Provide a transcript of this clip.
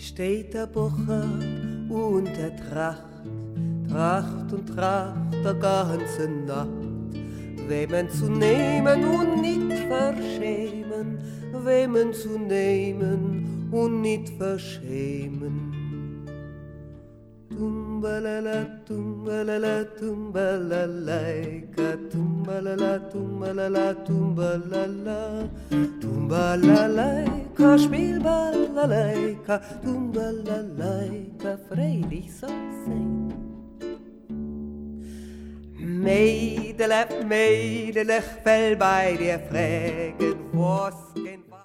steht der Bucher und der Tracht, Tracht und Tracht der ganze Nacht. Wem zu nehmen und nicht verschämen, wem zu nehmen und nicht verschämen. Tumbalala, tumbalala, tumbalalaika, tumbalala, tumbalala, tumbalala, tumbalalaika, spielbalalaika, tumbalalaika, freilich soll's sein. Mädele, Mädele, ich will bei dir fragen, was